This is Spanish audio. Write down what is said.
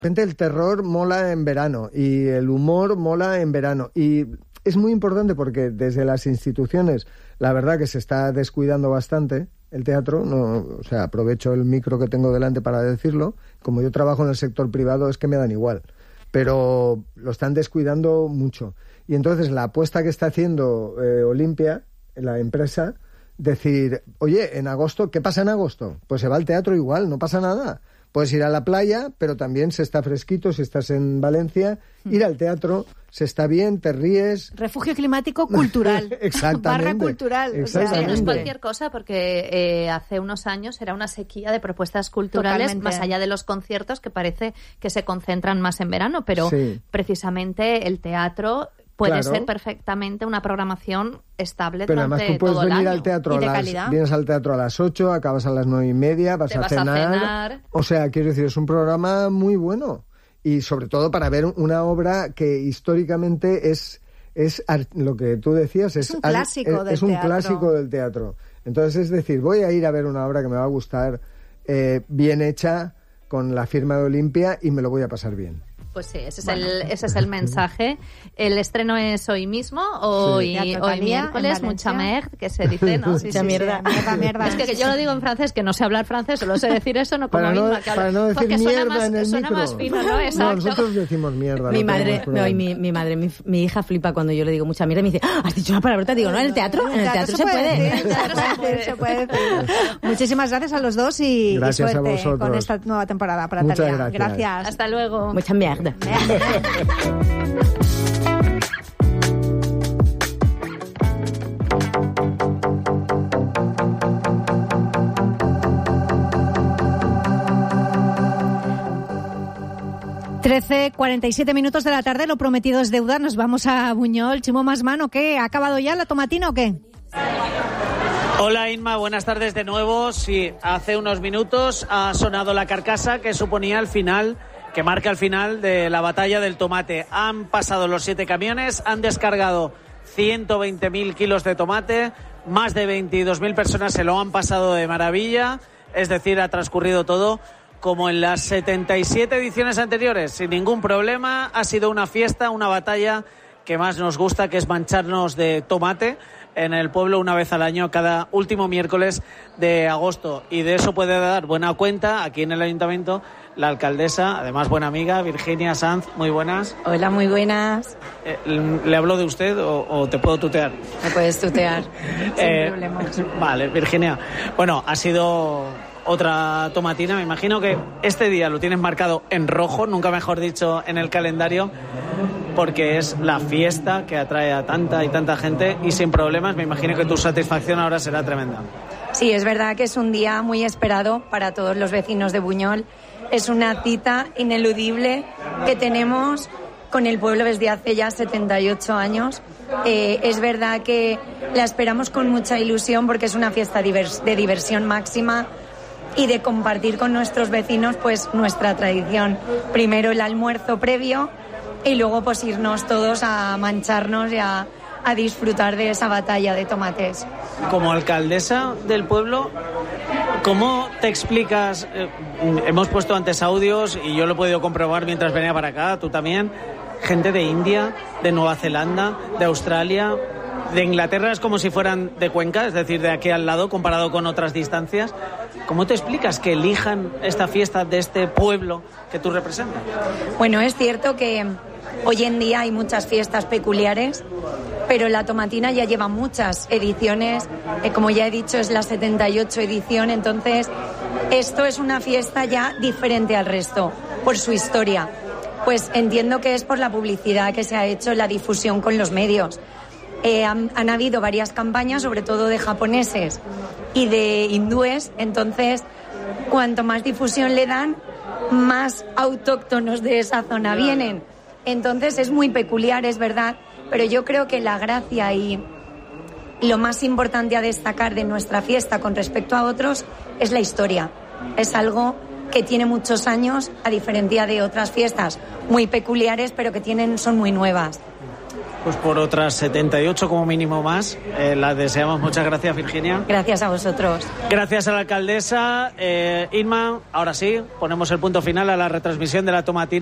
De repente el terror mola en verano y el humor mola en verano. Y es muy importante porque desde las instituciones, la verdad que se está descuidando bastante el teatro. No, o sea, aprovecho el micro que tengo delante para decirlo. Como yo trabajo en el sector privado, es que me dan igual. Pero lo están descuidando mucho. Y entonces la apuesta que está haciendo Olimpia, la empresa, decir, oye, en agosto, ¿qué pasa en agosto? Pues se va al teatro igual, no pasa nada. Puedes ir a la playa, pero también se está fresquito, si estás en Valencia, ir al teatro, se está bien, te ríes. Refugio climático cultural. Exactamente. Barra cultural. Exactamente. O sea, no es cualquier cosa, porque hace unos años era una sequía de propuestas culturales, Totalmente. más allá de los conciertos, que parece que se concentran más en verano, pero precisamente el teatro puede ser perfectamente una programación estable pero durante además tú puedes todo el venir año. al teatro vienes al teatro a las 8, acabas a las 9:30, vas a cenar. O sea, quiero decir, es un programa muy bueno. Y sobre todo para ver una obra que históricamente es lo que tú decías, es un clásico del teatro. Clásico del teatro. Entonces, es decir, voy a ir a ver una obra que me va a gustar, bien hecha, con la firma de Olimpia, y me lo voy a pasar bien. Pues sí, ese es el mensaje. El estreno es hoy mismo, hoy miércoles, mucha merde, que se dice, ¿no? Mucha mierda. Mierda. Es que yo lo digo en francés, que no sé hablar francés, solo sé decir eso, no como misma, para no decir porque mierda en el suena micro. Más fino, ¿no? Exacto. No, nosotros decimos mierda. Mi hija flipa cuando yo le digo mucha mierda y me dice, ¿has dicho una palabrota? Digo, no, en el teatro se puede. Se puede decir. Muchísimas gracias a los dos y suerte con esta nueva temporada para Thalia. Gracias. Hasta luego. Mucha mierda. 13:47 minutos de la tarde, lo prometido es deuda, nos vamos a Buñol. Chimo Masmano, ¿qué? ¿Ha acabado ya la tomatina o qué? Hola Inma, buenas tardes de nuevo. Sí, hace unos minutos ha sonado la carcasa que suponía el final, que marca el final de la batalla del tomate. Han pasado los 7 camiones, han descargado 120.000 kilos de tomate, más de 22.000 personas se lo han pasado de maravilla, es decir, ha transcurrido todo como en las 77 ediciones anteriores, sin ningún problema. Ha sido una fiesta, una batalla que más nos gusta, que es mancharnos de tomate en el pueblo una vez al año, cada último miércoles de agosto. Y de eso puede dar buena cuenta aquí en el ayuntamiento la alcaldesa, además buena amiga, Virginia Sanz. Muy buenas. Hola, muy buenas. ¿Le hablo de usted o te puedo tutear? Me puedes tutear, sin problema. Vale, Virginia. Bueno, ha sido otra tomatina. Me imagino que este día lo tienes marcado en rojo, nunca mejor dicho, en el calendario, porque es la fiesta que atrae a tanta y tanta gente y sin problemas. Me imagino que tu satisfacción ahora será tremenda. Sí, es verdad que es un día muy esperado para todos los vecinos de Buñol. Es una cita ineludible que tenemos con el pueblo desde hace ya 78 años. Es verdad que la esperamos con mucha ilusión porque es una fiesta de diversión máxima y de compartir con nuestros vecinos pues nuestra tradición. Primero el almuerzo previo y luego pues irnos todos a mancharnos y a disfrutar de esa batalla de tomates. Como alcaldesa del pueblo, ¿cómo te explicas? Hemos puesto antes audios y yo lo he podido comprobar mientras venía para acá, tú también. Gente de India, de Nueva Zelanda, de Australia, de Inglaterra, es como si fueran de Cuenca, es decir, de aquí al lado, comparado con otras distancias. ¿Cómo te explicas que elijan esta fiesta de este pueblo que tú representas? Bueno, es cierto que hoy en día hay muchas fiestas peculiares, pero la tomatina ya lleva muchas ediciones. Como ya he dicho, es la 78 edición, entonces esto es una fiesta ya diferente al resto, por su historia. Pues entiendo que es por la publicidad que se ha hecho, la difusión con los medios. Han habido varias campañas, sobre todo de japoneses y de hindúes, entonces cuanto más difusión le dan, más autóctonos de esa zona vienen. Entonces es muy peculiar, es verdad, pero yo creo que la gracia y lo más importante a destacar de nuestra fiesta con respecto a otros es la historia. Es algo que tiene muchos años, a diferencia de otras fiestas muy peculiares, pero que son muy nuevas. pues por otras 78 como mínimo más. La deseamos. Muchas gracias, Virginia. Gracias a vosotros. Gracias a la alcaldesa. Inma, ahora sí, ponemos el punto final a la retransmisión de la tomatina.